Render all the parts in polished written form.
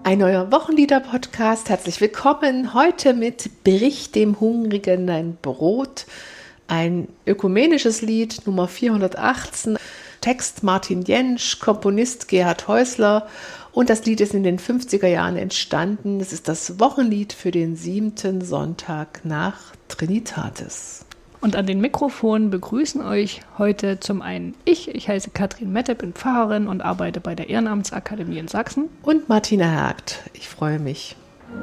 Ein neuer Wochenlieder-Podcast. Herzlich willkommen. Heute mit Brich dem Hungrigen dein Brot. Ein ökumenisches Lied, Nummer 418. Text Martin Jentsch, Komponist Gerhard Häusler. Und das Lied ist in den 50er Jahren entstanden. Es ist das Wochenlied für den 7. Sonntag nach Trinitatis. Und an den Mikrofonen begrüßen euch heute zum einen ich heiße Katrin Mette, bin Pfarrerin und arbeite bei der Ehrenamtsakademie in Sachsen. Und Martina Hergt. Ich freue mich.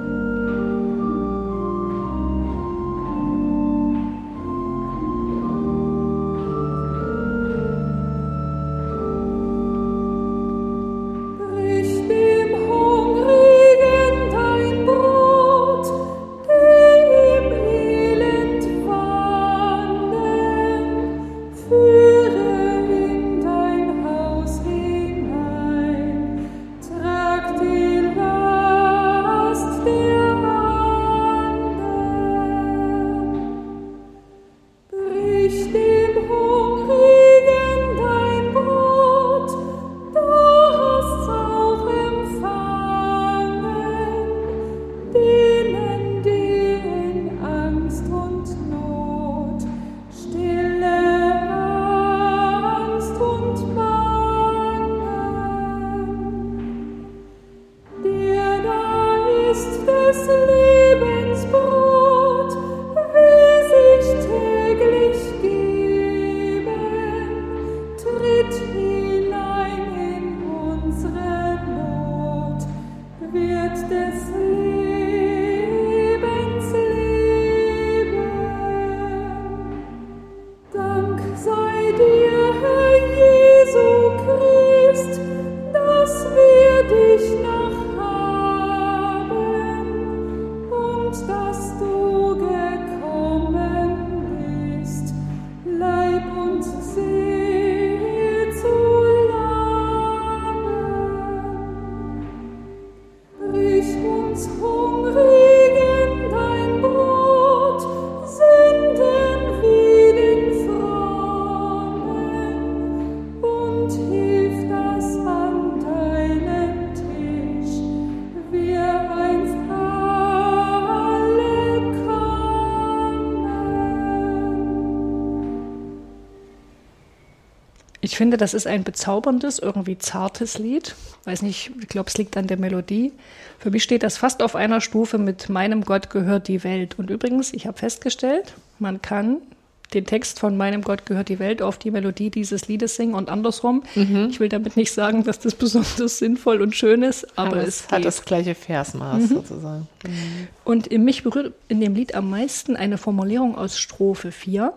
Ich finde, das ist ein bezauberndes, irgendwie zartes Lied. Weiß nicht, ich glaube, es liegt an der Melodie. Für mich steht das fast auf einer Stufe mit Meinem Gott gehört die Welt. Und übrigens, ich habe festgestellt, man kann den Text von Meinem Gott gehört die Welt auf die Melodie dieses Liedes singen und andersrum. Ich will damit nicht sagen, dass das besonders sinnvoll und schön ist, aber es hat das gleiche Versmaß sozusagen. Und mich berührt in dem Lied am meisten eine Formulierung aus Strophe 4.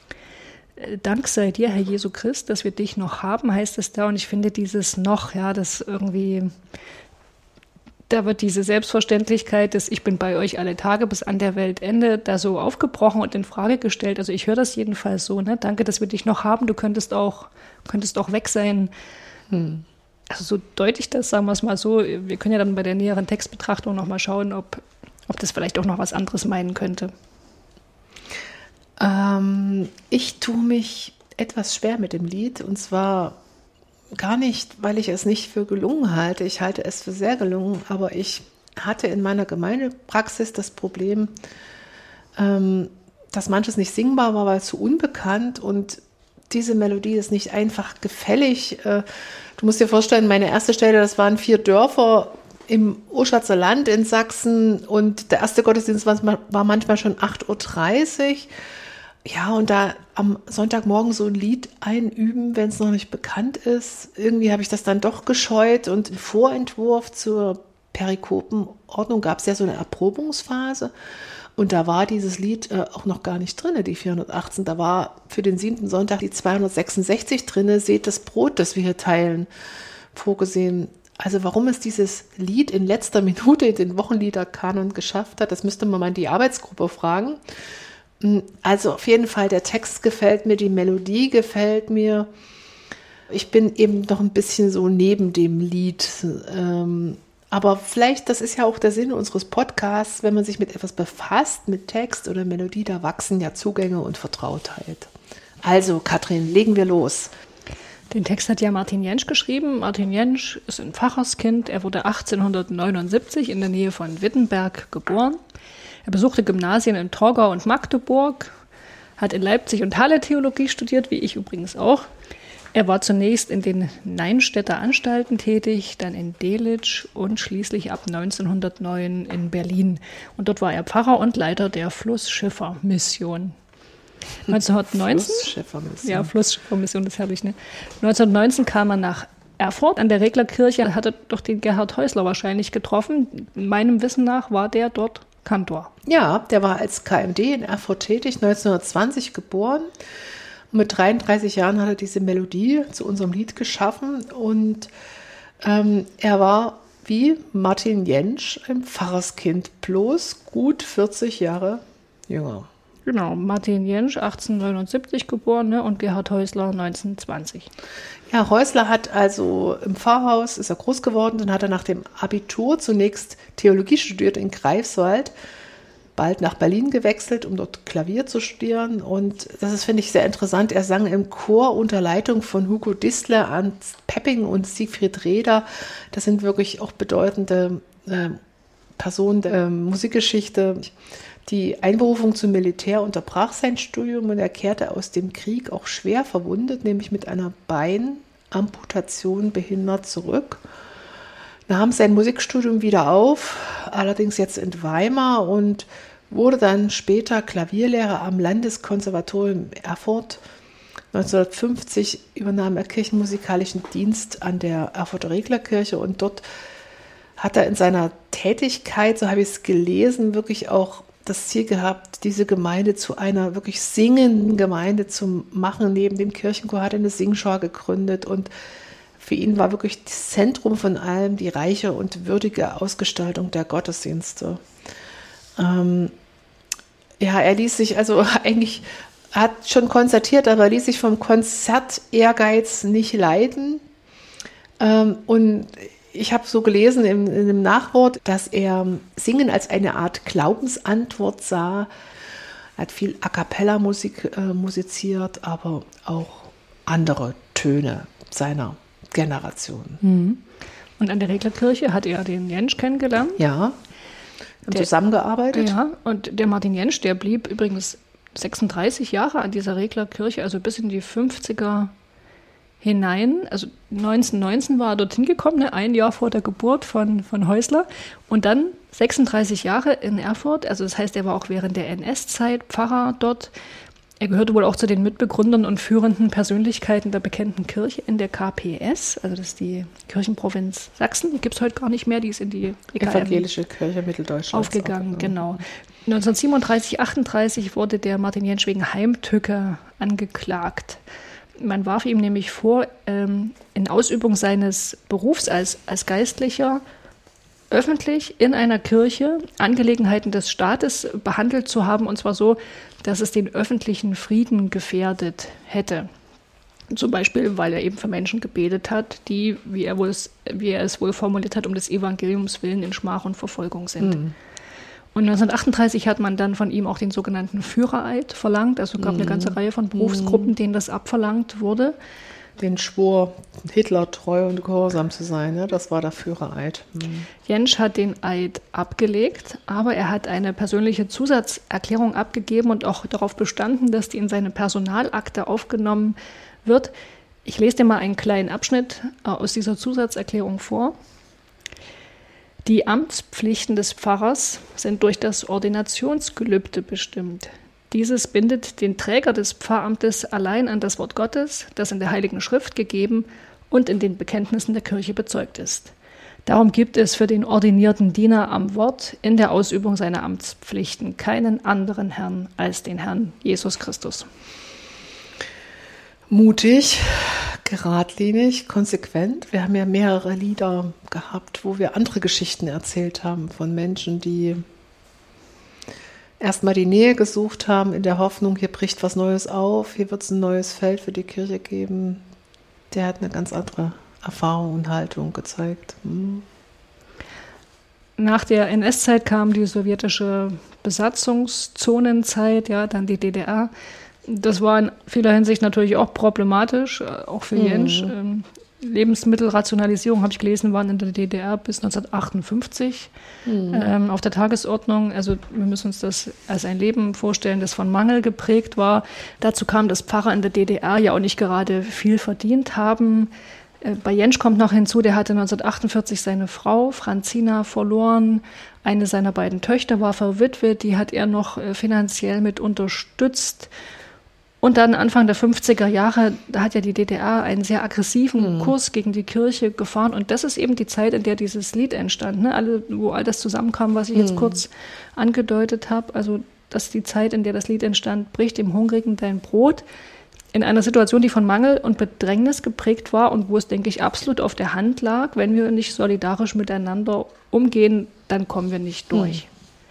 Dank sei dir, Herr Jesu Christ, dass wir dich noch haben, heißt es da. Und ich finde dieses noch, ja, das irgendwie, da wird diese Selbstverständlichkeit, dass ich bin bei euch alle Tage bis an der Weltende, da so aufgebrochen und in Frage gestellt. Also ich höre das jedenfalls so, ne? Danke, dass wir dich noch haben, du könntest auch weg sein. Also so deute ich das, sagen wir es mal so. Wir können ja dann bei der näheren Textbetrachtung nochmal schauen, ob das vielleicht auch noch was anderes meinen könnte. Ich tue mich etwas schwer mit dem Lied, und zwar gar nicht, weil ich es nicht für gelungen halte. Ich halte es für sehr gelungen, aber ich hatte in meiner Gemeindepraxis das Problem, dass manches nicht singbar war, weil es zu unbekannt, und diese Melodie ist nicht einfach gefällig. Du musst dir vorstellen, meine erste Stelle, das waren 4 Dörfer im Oschatzer Land in Sachsen, und der erste Gottesdienst war manchmal schon 8:30 Uhr. Ja, und da am Sonntagmorgen so ein Lied einüben, wenn es noch nicht bekannt ist. Irgendwie habe ich das dann doch gescheut, und im Vorentwurf zur Perikopenordnung gab es ja so eine Erprobungsphase, und da war dieses Lied auch noch gar nicht drin, die 418. Da war für den 7. Sonntag die 266 drin, seht das Brot, das wir hier teilen, vorgesehen. Also warum es dieses Lied in letzter Minute in den Wochenliederkanon geschafft hat, das müsste man mal in die Arbeitsgruppe fragen. Also auf jeden Fall, der Text gefällt mir, die Melodie gefällt mir. Ich bin eben noch ein bisschen so neben dem Lied. Aber vielleicht, das ist ja auch der Sinn unseres Podcasts, wenn man sich mit etwas befasst, mit Text oder Melodie, da wachsen ja Zugänge und Vertrautheit. Also Katrin, legen wir los. Den Text hat ja Martin Jentsch geschrieben. Martin Jentsch ist ein Pfarrerskind. Er wurde 1879 in der Nähe von Wittenberg geboren. Er besuchte Gymnasien in Torgau und Magdeburg, hat in Leipzig und Halle Theologie studiert, wie ich übrigens auch. Er war zunächst in den Neinstädter Anstalten tätig, dann in Delitzsch und schließlich ab 1909 in Berlin. Und dort war er Pfarrer und Leiter der Flussschiffermission. 1919, Flussschiffermission. Ja, Flussschiffermission, das ist herrlich, ne? 1919 kam er nach Erfurt an der Reglerkirche, hat er doch den Gerhard Häusler wahrscheinlich getroffen. Meinem Wissen nach war der dort Kantor. Ja, der war als KMD in Erfurt tätig, 1920 geboren. Und mit 33 Jahren hat er diese Melodie zu unserem Lied geschaffen. Und er war wie Martin Jentsch ein Pfarrerskind, bloß gut 40 Jahre jünger. Genau, Martin Jentsch 1879 geboren, ne, und Gerhard Häusler 1920. Ja, Häusler hat also im Pfarrhaus, ist er groß geworden, dann hat er nach dem Abitur zunächst Theologie studiert in Greifswald, bald nach Berlin gewechselt, um dort Klavier zu studieren. Und das ist, finde ich, sehr interessant. Er sang im Chor unter Leitung von Hugo Distle, Ernst Pepping und Siegfried Reder. Das sind wirklich auch bedeutende Personen der Musikgeschichte. Die Einberufung zum Militär unterbrach sein Studium und er kehrte aus dem Krieg auch schwer verwundet, nämlich mit einer Beinamputation behindert zurück. Nahm sein Musikstudium wieder auf, allerdings jetzt in Weimar, und wurde dann später Klavierlehrer am Landeskonservatorium Erfurt. 1950 übernahm er kirchenmusikalischen Dienst an der Erfurter Reglerkirche und dort hat er in seiner Tätigkeit, so habe ich es gelesen, wirklich auch das Ziel gehabt, diese Gemeinde zu einer wirklich singenden Gemeinde zu machen. Neben dem Kirchenchor hat er eine Singschar gegründet und für ihn war wirklich das Zentrum von allem die reiche und würdige Ausgestaltung der Gottesdienste. Er ließ sich also eigentlich, hat schon konzertiert, aber ließ sich vom Konzert-Ehrgeiz nicht leiten. Und ich habe so gelesen in dem Nachwort, dass er Singen als eine Art Glaubensantwort sah. Er hat viel A-cappella-Musik musiziert, aber auch andere Töne seiner Generation. Und an der Reglerkirche hat er den Jentsch kennengelernt. Ja, haben zusammengearbeitet. Ja, und der Martin Jentsch, der blieb übrigens 36 Jahre an dieser Reglerkirche, also bis in die 50er hinein. Also 1919 war er dorthin gekommen, ne, ein Jahr vor der Geburt von Häusler. Und dann 36 Jahre in Erfurt, also das heißt, er war auch während der NS-Zeit Pfarrer dort. Er gehörte wohl auch zu den Mitbegründern und führenden Persönlichkeiten der bekannten Kirche in der KPS, also das ist die Kirchenprovinz Sachsen, die gibt es heute gar nicht mehr, die ist in die Evangelische Kirche Mitteldeutschlands aufgegangen. Genau. 1937, 38 wurde der Martin Jentsch wegen Heimtücke angeklagt. Man warf ihm nämlich vor, in Ausübung seines Berufs als Geistlicher öffentlich in einer Kirche Angelegenheiten des Staates behandelt zu haben, und zwar so, dass es den öffentlichen Frieden gefährdet hätte. Zum Beispiel, weil er eben für Menschen gebetet hat, die, wie er es wohl formuliert hat, um des Evangeliums willen in Schmach und Verfolgung sind. Und 1938 hat man dann von ihm auch den sogenannten Führereid verlangt. Also gab eine ganze Reihe von Berufsgruppen, denen das abverlangt wurde. Den Schwur, Hitler treu und gehorsam zu sein, ne? Das war der Führereid. Jentsch hat den Eid abgelegt, aber er hat eine persönliche Zusatzerklärung abgegeben und auch darauf bestanden, dass die in seine Personalakte aufgenommen wird. Ich lese dir mal einen kleinen Abschnitt aus dieser Zusatzerklärung vor. Die Amtspflichten des Pfarrers sind durch das Ordinationsgelübde bestimmt. Dieses bindet den Träger des Pfarramtes allein an das Wort Gottes, das in der Heiligen Schrift gegeben und in den Bekenntnissen der Kirche bezeugt ist. Darum gibt es für den ordinierten Diener am Wort in der Ausübung seiner Amtspflichten keinen anderen Herrn als den Herrn Jesus Christus. Mutig, geradlinig, konsequent. Wir haben ja mehrere Lieder gehabt, wo wir andere Geschichten erzählt haben von Menschen, die erstmal die Nähe gesucht haben in der Hoffnung, hier bricht was Neues auf, hier wird es ein neues Feld für die Kirche geben. Der hat eine ganz andere Erfahrung und Haltung gezeigt. Nach der NS-Zeit kam die sowjetische Besatzungszonenzeit, ja, dann die DDR. Das war in vieler Hinsicht natürlich auch problematisch, auch für Jentsch. Lebensmittelrationalisierung, habe ich gelesen, waren in der DDR bis 1958 auf der Tagesordnung. Also wir müssen uns das als ein Leben vorstellen, das von Mangel geprägt war. Dazu kam, dass Pfarrer in der DDR ja auch nicht gerade viel verdient haben. Bei Jentsch kommt noch hinzu, der hatte 1948 seine Frau Franzina verloren. Eine seiner beiden Töchter war verwitwet, die hat er noch finanziell mit unterstützt. Und dann Anfang der 50er Jahre, da hat ja die DDR einen sehr aggressiven Kurs gegen die Kirche gefahren. Und das ist eben die Zeit, in der dieses Lied entstand, ne? Wo all das zusammenkam, was ich jetzt kurz angedeutet habe. Also das ist die Zeit, in der das Lied entstand, bricht dem Hungrigen dein Brot. In einer Situation, die von Mangel und Bedrängnis geprägt war und wo es, denke ich, absolut auf der Hand lag, wenn wir nicht solidarisch miteinander umgehen, dann kommen wir nicht durch.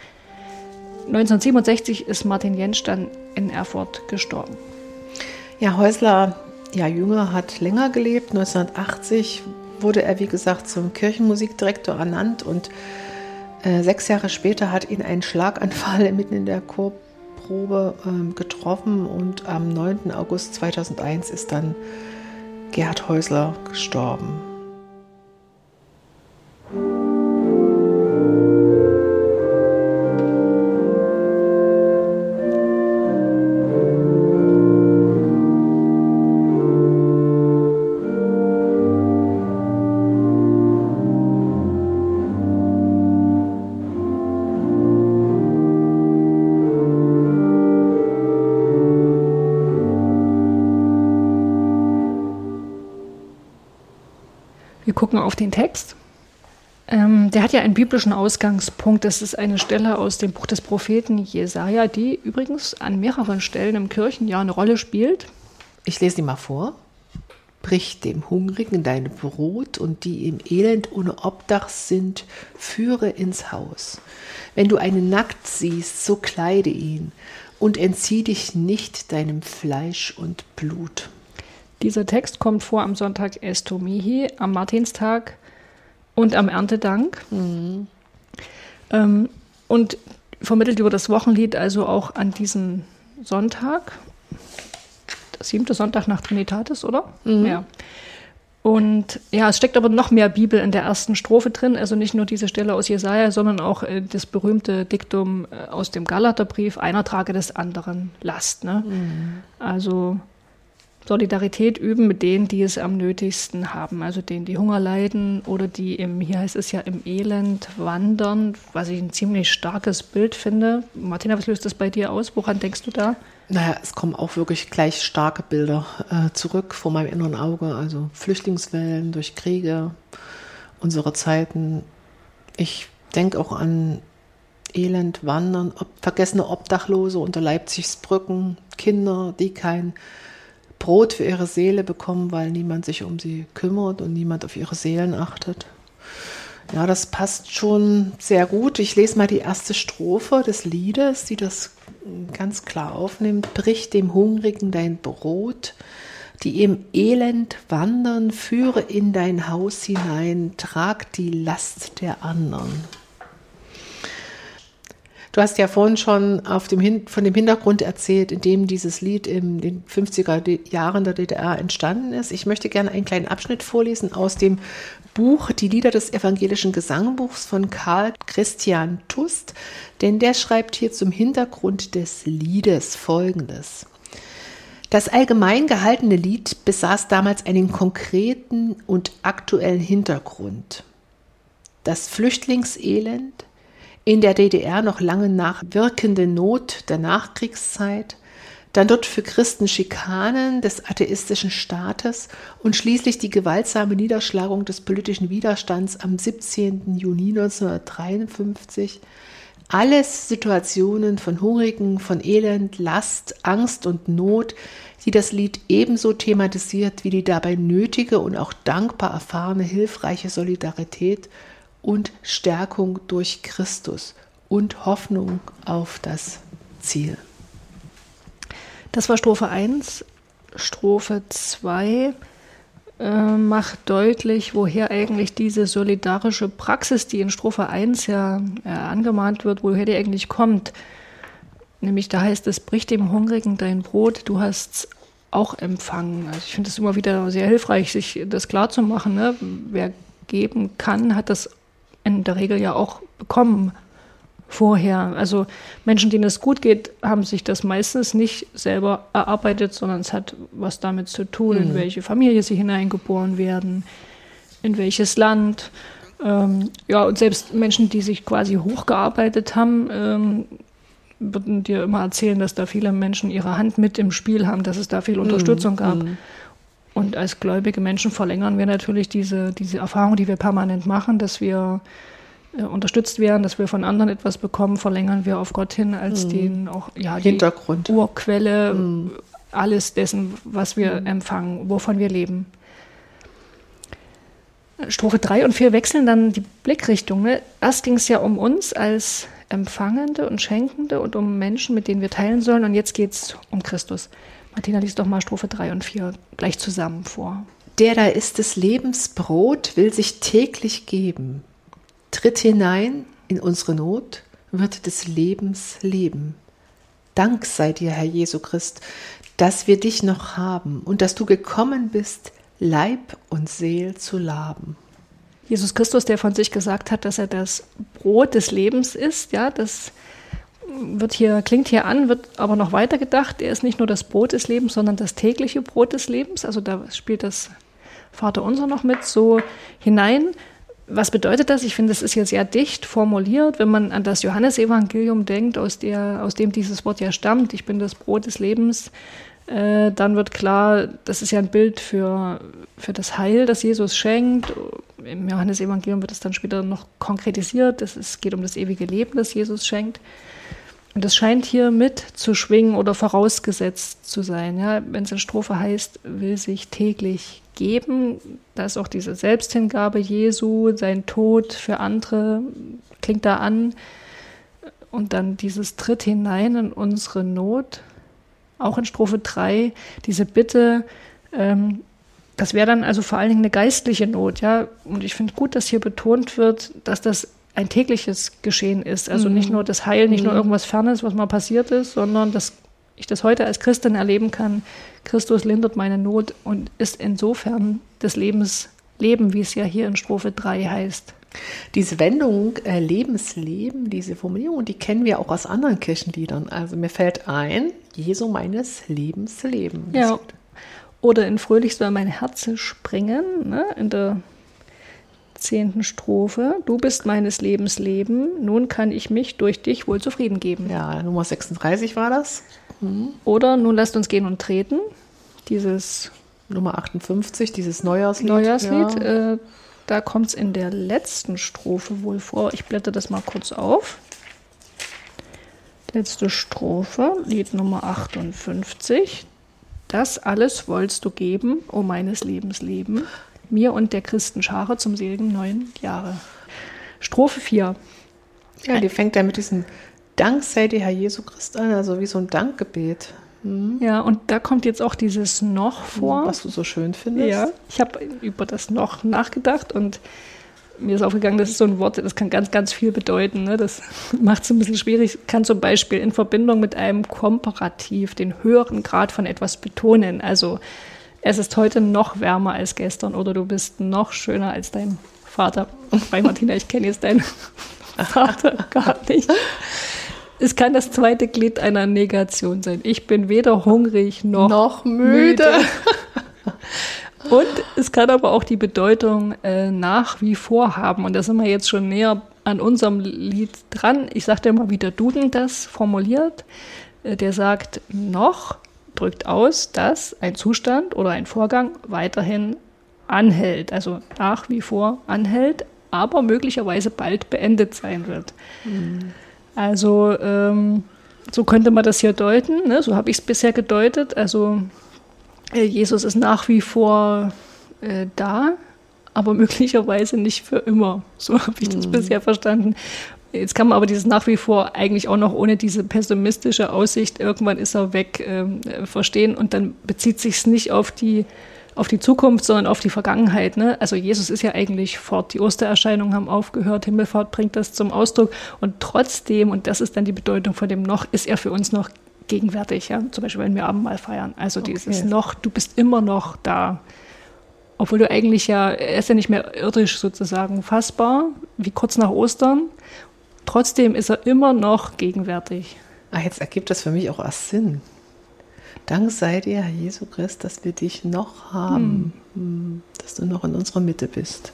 1967 ist Martin Jentsch dann in Erfurt gestorben. Ja, Häusler, ja, Jünger, hat länger gelebt. 1980 wurde er, wie gesagt, zum Kirchenmusikdirektor ernannt und 6 Jahre später hat ihn ein Schlaganfall mitten in der Chorprobe getroffen und am 9. August 2001 ist dann Gerhard Häusler gestorben. Wir gucken auf den Text. Der hat ja einen biblischen Ausgangspunkt. Das ist eine Stelle aus dem Buch des Propheten Jesaja, die übrigens an mehreren Stellen im Kirchenjahr eine Rolle spielt. Ich lese die mal vor. Brich dem Hungrigen dein Brot und die im Elend ohne Obdach sind, führe ins Haus. Wenn du einen nackt siehst, so kleide ihn und entzieh dich nicht deinem Fleisch und Blut. Dieser Text kommt vor am Sonntag Estomihi, am Martinstag und am Erntedank. Und vermittelt über das Wochenlied also auch an diesem Sonntag. Der 7. Sonntag nach Trinitatis, oder? Ja. Und ja, es steckt aber noch mehr Bibel in der ersten Strophe drin. Also nicht nur diese Stelle aus Jesaja, sondern auch das berühmte Diktum aus dem Galaterbrief: Einer trage des anderen Last. Ne? Also Solidarität üben mit denen, die es am nötigsten haben, also denen, die Hunger leiden oder die hier heißt es ja, im Elend wandern, was ich ein ziemlich starkes Bild finde. Martina, was löst das bei dir aus? Woran denkst du da? Naja, es kommen auch wirklich gleich starke Bilder zurück vor meinem inneren Auge, also Flüchtlingswellen durch Kriege, unsere Zeiten. Ich denke auch an Elend, Wandern, vergessene Obdachlose unter Leipzigs Brücken, Kinder, die kein Brot für ihre Seele bekommen, weil niemand sich um sie kümmert und niemand auf ihre Seelen achtet. Ja, das passt schon sehr gut. Ich lese mal die erste Strophe des Liedes, die das ganz klar aufnimmt. Brich dem Hungrigen dein Brot, die im Elend wandern, führe in dein Haus hinein, trag die Last der anderen. Du hast ja vorhin schon von dem Hintergrund erzählt, in dem dieses Lied in den 50er Jahren der DDR entstanden ist. Ich möchte gerne einen kleinen Abschnitt vorlesen aus dem Buch Die Lieder des evangelischen Gesangbuchs von Karl Christian Tust, denn der schreibt hier zum Hintergrund des Liedes Folgendes. Das allgemein gehaltene Lied besaß damals einen konkreten und aktuellen Hintergrund. Das Flüchtlingselend, in der DDR noch lange nachwirkende Not der Nachkriegszeit, dann dort für Christen Schikanen des atheistischen Staates und schließlich die gewaltsame Niederschlagung des politischen Widerstands am 17. Juni 1953. Alles Situationen von Hungrigen, von Elend, Last, Angst und Not, die das Lied ebenso thematisiert wie die dabei nötige und auch dankbar erfahrene hilfreiche Solidarität und Stärkung durch Christus und Hoffnung auf das Ziel. Das war Strophe 1. Strophe 2 macht deutlich, woher eigentlich diese solidarische Praxis, die in Strophe 1 ja angemahnt wird, woher die eigentlich kommt. Nämlich da heißt es, brich dem Hungrigen dein Brot, du hast's auch empfangen. Also ich finde es immer wieder sehr hilfreich, sich das klarzumachen. Ne? Wer geben kann, hat das in der Regel ja auch bekommen vorher. Also Menschen, denen es gut geht, haben sich das meistens nicht selber erarbeitet, sondern es hat was damit zu tun, in welche Familie sie hineingeboren werden, in welches Land. Ja, und selbst Menschen, die sich quasi hochgearbeitet haben, würden dir immer erzählen, dass da viele Menschen ihre Hand mit im Spiel haben, dass es da viel Unterstützung gab. Und als gläubige Menschen verlängern wir natürlich diese Erfahrung, die wir permanent machen, dass wir unterstützt werden, dass wir von anderen etwas bekommen, verlängern wir auf Gott hin als den auch Hintergrund. Die Urquelle alles dessen, was wir empfangen, wovon wir leben. Strophe 3 und 4 wechseln dann die Blickrichtung. Ne? Erst ging es ja um uns als Empfangende und Schenkende und um Menschen, mit denen wir teilen sollen. Und jetzt geht es um Christus. Martina, lies doch mal Strophe 3 und 4 gleich zusammen vor. Der da ist des Lebens Brot, will sich täglich geben. Tritt hinein in unsere Not, wird des Lebens Leben. Dank sei dir, Herr Jesu Christ, dass wir dich noch haben und dass du gekommen bist, Leib und Seel zu laben. Jesus Christus, der von sich gesagt hat, dass er das Brot des Lebens ist, ja, das klingt hier an, wird aber noch weiter gedacht. Er ist nicht nur das Brot des Lebens, sondern das tägliche Brot des Lebens. Also da spielt das Vaterunser noch mit so hinein. Was bedeutet das? Ich finde, das ist hier sehr dicht formuliert, wenn man an das Johannesevangelium denkt, aus dem dieses Wort ja stammt. Ich bin das Brot des Lebens. Dann wird klar, das ist ja ein Bild für das Heil, das Jesus schenkt. Im Johannesevangelium wird es dann später noch konkretisiert. Es geht um das ewige Leben, das Jesus schenkt. Und das scheint hier mit zu schwingen oder vorausgesetzt zu sein. Ja? Wenn es in Strophe heißt, will sich täglich geben, da ist auch diese Selbsthingabe Jesu, sein Tod für andere, klingt da an. Und dann dieses Tritt hinein in unsere Not. Auch in Strophe 3, diese Bitte, das wäre dann also vor allen Dingen eine geistliche Not, ja. Und ich finde gut, dass hier betont wird, dass das ein tägliches Geschehen ist. Also nicht nur das Heil, nicht nur irgendwas Fernes, was mal passiert ist, sondern dass ich das heute als Christin erleben kann. Christus lindert meine Not und ist insofern des Lebens Leben, wie es ja hier in Strophe 3 heißt. Diese Wendung Lebensleben, diese Formulierung, die kennen wir auch aus anderen Kirchenliedern. Also mir fällt ein, Jesu meines Lebens Leben. Ja. Oder in Fröhlich soll mein Herz springen, ne, in der 10. Strophe. Du bist meines Lebens Leben, nun kann ich mich durch dich wohl zufrieden geben. Ja, Nummer 36 war das. Oder nun lasst uns gehen und treten. Dieses Nummer 58, dieses Neujahrslied. Ja. Da kommt es in der letzten Strophe wohl vor. Ich blätter das mal kurz auf. Letzte Strophe, Lied Nummer 58. Das alles wollst du geben, o meines Lebens Leben, mir und der Christenschare zum seligen neuen Jahre. Strophe 4. Ja, die fängt ja mit diesem Dank sei dir, Herr Jesu Christ an, also wie so ein Dankgebet. Ja, und da kommt jetzt auch dieses Noch vor. Was du so schön findest. Ja, ich habe über das Noch nachgedacht und mir ist aufgegangen, das ist so ein Wort, das kann ganz, ganz viel bedeuten. Ne? Das macht es ein bisschen schwierig. Kann zum Beispiel in Verbindung mit einem Komparativ den höheren Grad von etwas betonen. Also es ist heute noch wärmer als gestern oder du bist noch schöner als dein Vater. Bei Martina, ich kenne jetzt deinen Vater gar nicht. Es kann das zweite Glied einer Negation sein. Ich bin weder hungrig noch müde. Und es kann aber auch die Bedeutung nach wie vor haben. Und da sind wir jetzt schon näher an unserem Lied dran. Ich sage dir mal, wie der Duden das formuliert. Der sagt, noch drückt aus, dass ein Zustand oder ein Vorgang weiterhin anhält. Also nach wie vor anhält, aber möglicherweise bald beendet sein wird. Also so könnte man das hier deuten, ne? So habe ich es bisher gedeutet. Also Jesus ist nach wie vor da, aber möglicherweise nicht für immer. So habe ich das bisher verstanden. Jetzt kann man aber dieses nach wie vor eigentlich auch noch ohne diese pessimistische Aussicht, irgendwann ist er weg, verstehen. Und dann bezieht sich es nicht auf die auf die Zukunft, sondern auf die Vergangenheit. Ne? Also Jesus ist ja eigentlich fort. Die Ostererscheinungen haben aufgehört, Himmelfahrt bringt das zum Ausdruck. Und trotzdem, und das ist dann die Bedeutung von dem noch, ist er für uns noch gegenwärtig. Ja? Zum Beispiel, wenn wir Abendmahl feiern. Also dieses noch, du bist immer noch da. Obwohl du eigentlich er ist ja nicht mehr irdisch sozusagen fassbar, wie kurz nach Ostern. Trotzdem ist er immer noch gegenwärtig. Jetzt ergibt das für mich auch erst Sinn. Dank sei dir, Herr Jesu Christ, dass wir dich noch haben, dass du noch in unserer Mitte bist.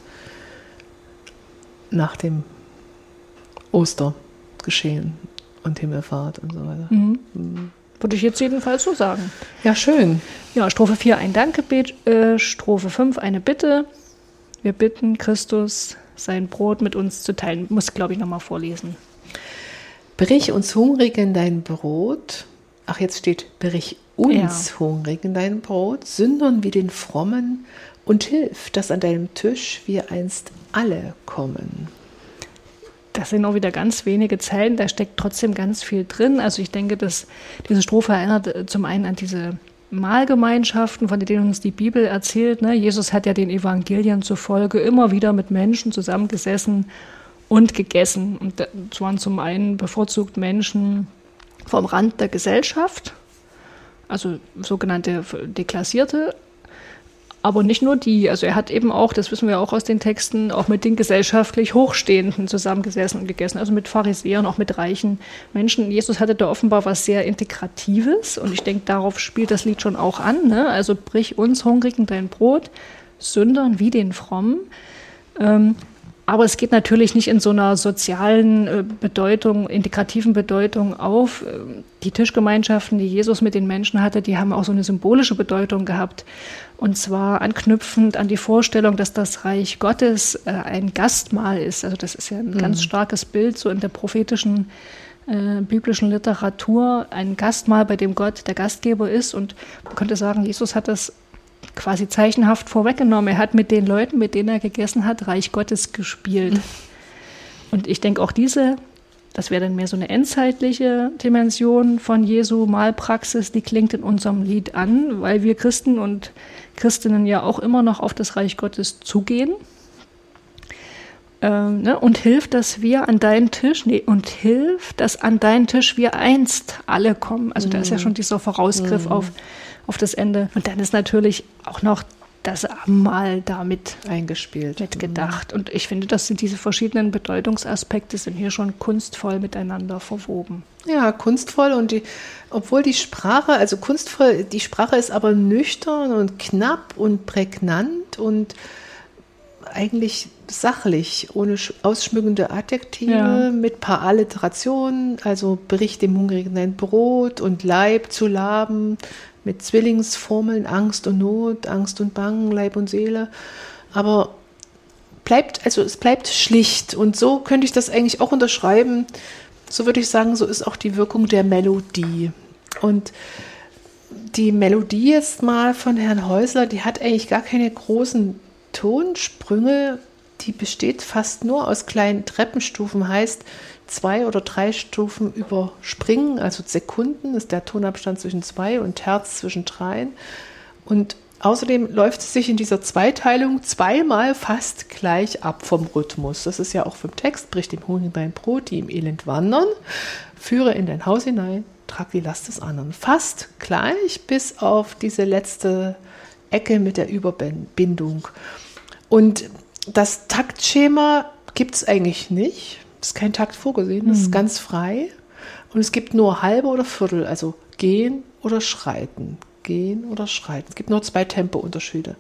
Nach dem Ostergeschehen und Himmelfahrt und so weiter. Würde ich jetzt jedenfalls so sagen. Ja, schön. Ja, Strophe 4 ein Dankgebet, Strophe 5 eine Bitte. Wir bitten Christus, sein Brot mit uns zu teilen. Muss, glaube ich, nochmal vorlesen. Brich uns Hungrigen dein Brot. Ach, jetzt steht, brich uns Hungrigen dein Brot, Sündern wie den Frommen, und hilf, dass an deinem Tisch wir einst alle kommen. Das sind auch wieder ganz wenige Zeilen, da steckt trotzdem ganz viel drin. Also ich denke, dass diese Strophe erinnert zum einen an diese Mahlgemeinschaften, von denen uns die Bibel erzählt. Ne? Jesus hat ja den Evangelien zufolge immer wieder mit Menschen zusammengesessen und gegessen. Und das waren zum einen bevorzugt Menschen vom Rand der Gesellschaft, also sogenannte Deklassierte, aber nicht nur die. Also er hat eben auch, das wissen wir auch aus den Texten, auch mit den gesellschaftlich Hochstehenden zusammengesessen und gegessen, also mit Pharisäern, auch mit reichen Menschen. Jesus hatte da offenbar was sehr Integratives und ich denke, darauf spielt das Lied schon auch an. Ne? Also brich uns Hungrigen dein Brot, Sündern wie den Frommen. Aber es geht natürlich nicht in so einer sozialen Bedeutung, integrativen Bedeutung auf. Die Tischgemeinschaften, die Jesus mit den Menschen hatte, die haben auch so eine symbolische Bedeutung gehabt. Und zwar anknüpfend an die Vorstellung, dass das Reich Gottes ein Gastmahl ist. Also das ist ja ein ganz starkes Bild so in der prophetischen biblischen Literatur. Ein Gastmahl, bei dem Gott der Gastgeber ist. Und man könnte sagen, Jesus hat das quasi zeichenhaft vorweggenommen. Er hat mit den Leuten, mit denen er gegessen hat, Reich Gottes gespielt. Und ich denke auch das wäre dann mehr so eine endzeitliche Dimension von Jesu Mahlpraxis, die klingt in unserem Lied an, weil wir Christen und Christinnen ja auch immer noch auf das Reich Gottes zugehen. Und hilf, dass wir an deinen Tisch, dass an deinen Tisch wir einst alle kommen. Also da ist ja schon dieser Vorausgriff auf das Ende. Und dann ist natürlich auch noch das Abendmahl damit eingespielt, mitgedacht. Und ich finde, das sind diese verschiedenen Bedeutungsaspekte sind hier schon kunstvoll miteinander verwoben. Ja, kunstvoll und obwohl die Sprache ist aber nüchtern und knapp und prägnant und eigentlich sachlich, ohne ausschmückende Adjektive, mit ein paar Alliterationen, also brich dem Hungrigen dein Brot und Leib zu laben, mit Zwillingsformeln, Angst und Not, Angst und Bangen, Leib und Seele. Aber es bleibt schlicht. Und so könnte ich das eigentlich auch unterschreiben. So würde ich sagen, so ist auch die Wirkung der Melodie. Und die Melodie jetzt mal von Herrn Häusler, die hat eigentlich gar keine großen Tonsprünge. Die besteht fast nur aus kleinen Treppenstufen, heißt 2 oder 3 Stufen überspringen, also Sekunden ist der Tonabstand zwischen 2 und Herz zwischen 3. Und außerdem läuft es sich in dieser Zweiteilung zweimal fast gleich ab vom Rhythmus. Das ist ja auch vom Text, brich dem Hungrigen dein Brot, die im Elend wandern, führe in dein Haus hinein, trag die Last des anderen. Fast gleich bis auf diese letzte Ecke mit der Überbindung. Und das Taktschema gibt es eigentlich nicht. Es ist kein Takt vorgesehen, das ist ganz frei. Und es gibt nur halbe oder Viertel, also gehen oder schreiten. Gehen oder schreiten. Es gibt nur 2 Tempounterschiede.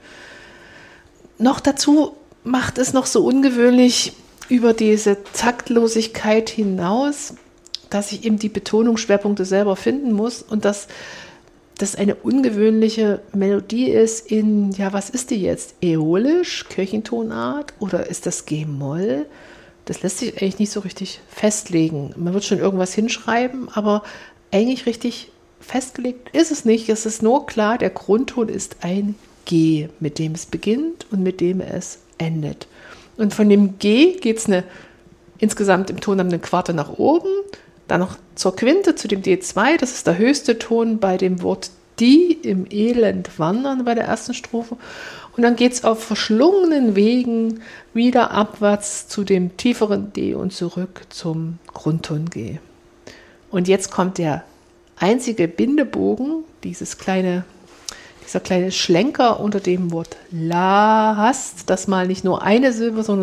Noch dazu macht es noch so ungewöhnlich über diese Taktlosigkeit hinaus, dass ich eben die Betonungsschwerpunkte selber finden muss und dass das eine ungewöhnliche Melodie ist in, was ist die jetzt? Äolisch, Kirchentonart oder ist das G-Moll? Das lässt sich eigentlich nicht so richtig festlegen. Man wird schon irgendwas hinschreiben, aber eigentlich richtig festgelegt ist es nicht. Es ist nur klar, der Grundton ist ein G, mit dem es beginnt und mit dem es endet. Und von dem G geht es insgesamt im Ton eine Quarte nach oben, dann noch zur Quinte, zu dem D2, das ist der höchste Ton bei dem Wort die im Elend wandern bei der ersten Strophe. Und dann geht es auf verschlungenen Wegen wieder abwärts zu dem tieferen D und zurück zum Grundton G. Und jetzt kommt der einzige Bindebogen, dieser kleine Schlenker unter dem Wort Last, das mal nicht nur eine Silbe, sondern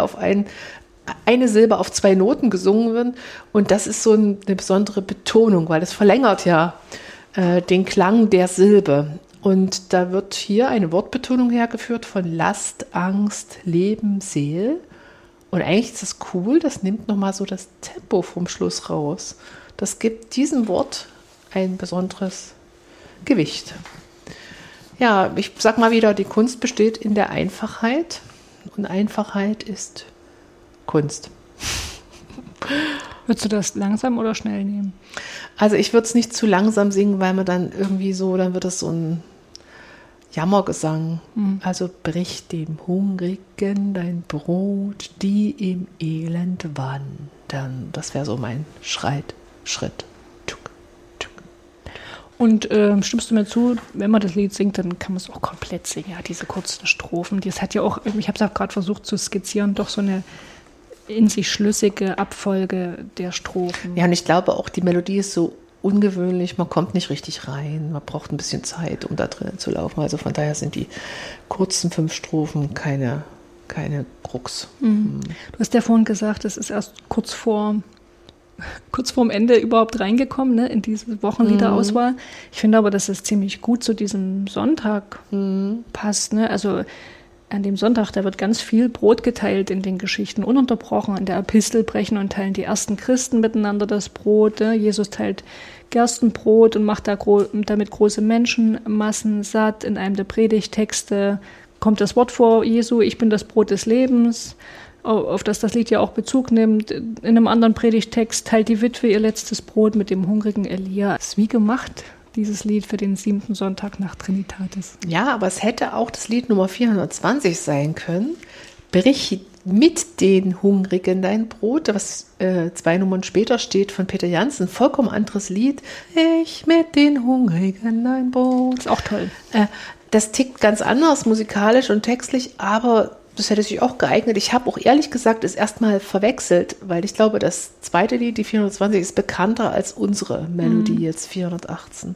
eine Silbe auf 2 Noten gesungen wird. Und das ist so eine besondere Betonung, weil das verlängert ja den Klang der Silbe. Und da wird hier eine Wortbetonung hergeführt von Last, Angst, Leben, Seel. Und eigentlich ist das cool, das nimmt nochmal so das Tempo vom Schluss raus. Das gibt diesem Wort ein besonderes Gewicht. Ja, ich sag mal wieder, die Kunst besteht in der Einfachheit. Und Einfachheit ist Kunst. Würdest du das langsam oder schnell nehmen? Also ich würde es nicht zu langsam singen, weil man dann irgendwie so, dann wird es so ein Jammergesang. Also brich dem Hungrigen dein Brot, die im Elend wandern. Das wäre so mein Schritt. Tuk, tuk. Und stimmst du mir zu, wenn man das Lied singt, dann kann man es auch komplett singen, ja, diese kurzen Strophen. Das hat ja auch, ich habe es auch gerade versucht zu skizzieren, doch so eine in sich schlüssige Abfolge der Strophen. Ja, und ich glaube auch, die Melodie ist so ungewöhnlich, man kommt nicht richtig rein, man braucht ein bisschen Zeit, um da drinnen zu laufen. Also von daher sind die kurzen 5 Strophen keine Krux. Mhm. Du hast ja vorhin gesagt, es ist erst kurz vorm Ende überhaupt reingekommen, ne, in diese Wochenliederauswahl. Ich finde aber, dass es ziemlich gut zu diesem Sonntag passt. Ne? Also an dem Sonntag, da wird ganz viel Brot geteilt in den Geschichten, ununterbrochen. In der Epistel brechen und teilen die ersten Christen miteinander das Brot. Ne? Jesus teilt Gerstenbrot und macht damit große Menschenmassen satt. In einem der Predigttexte kommt das Wort vor Jesu, ich bin das Brot des Lebens, auf das Lied ja auch Bezug nimmt. In einem anderen Predigttext teilt die Witwe ihr letztes Brot mit dem hungrigen Elia. Das ist wie gemacht, dieses Lied für den 7. Sonntag nach Trinitatis. Ja, aber es hätte auch das Lied Nummer 420 sein können. Brich mit den Hungrigen dein Brot, was 2 Nummern später steht von Peter Janssen. Vollkommen anderes Lied. Ich mit den Hungrigen dein Brot. Das ist auch toll. Das tickt ganz anders musikalisch und textlich, aber das hätte sich auch geeignet. Ich habe auch ehrlich gesagt es erstmal verwechselt, weil ich glaube, das zweite Lied, die 420, ist bekannter als unsere Melodie, jetzt 418.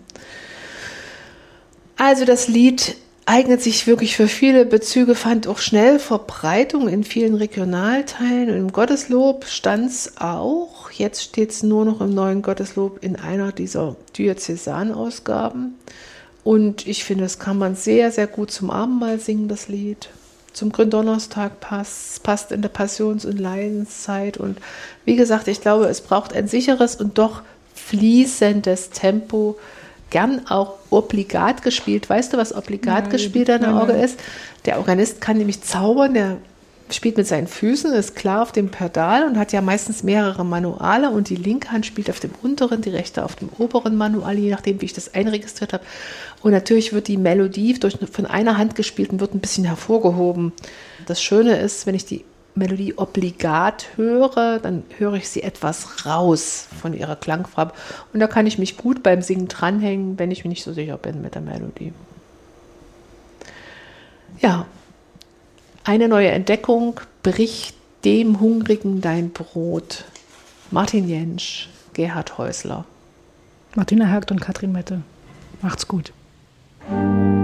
Also das Lied eignet sich wirklich für viele Bezüge, fand auch schnell Verbreitung in vielen Regionalteilen. Und im Gotteslob stand es auch. Jetzt steht es nur noch im Neuen Gotteslob in einer dieser Diözesanausgaben. Und ich finde, das kann man sehr, sehr gut zum Abendmahl singen, das Lied. Zum Gründonnerstag passt in der Passions- und Leidenszeit. Und wie gesagt, ich glaube, es braucht ein sicheres und doch fließendes Tempo, gern auch obligat gespielt. Weißt du, was obligat gespielt an der Orgel ist? Der Organist kann nämlich zaubern, der spielt mit seinen Füßen, ist klar auf dem Pedal und hat ja meistens mehrere Manuale und die linke Hand spielt auf dem unteren, die rechte auf dem oberen Manual, je nachdem, wie ich das einregistriert habe. Und natürlich wird die Melodie von einer Hand gespielt und wird ein bisschen hervorgehoben. Das Schöne ist, wenn ich die Melodie obligat höre, dann höre ich sie etwas raus von ihrer Klangfarbe. Und da kann ich mich gut beim Singen dranhängen, wenn ich mir nicht so sicher bin mit der Melodie. Ja, eine neue Entdeckung, brich dem Hungrigen dein Brot. Martin Jentsch, Gerhard Häusler. Martina Hergt und Katrin Mette. Macht's gut.